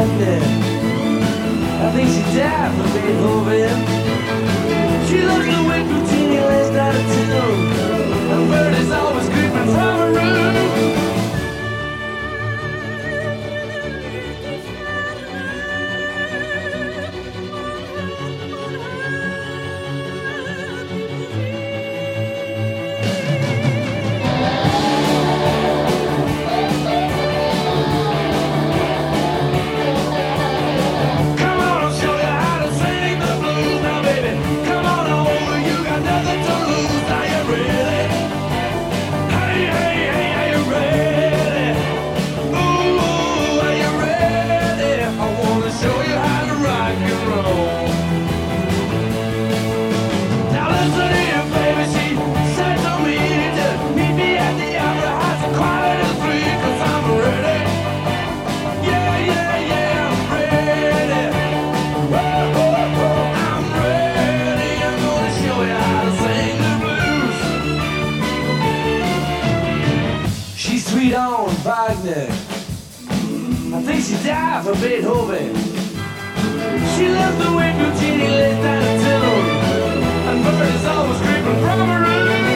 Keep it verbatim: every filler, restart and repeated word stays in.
Wagner. I think she died for Beethoven. She loves the way Puccini lays out of tune. A bird is always creeping from her room. Sweet on Wagner. I think she died for Beethoven. She loves the way Puccini lays down a tune. And bird is always creeping from her room.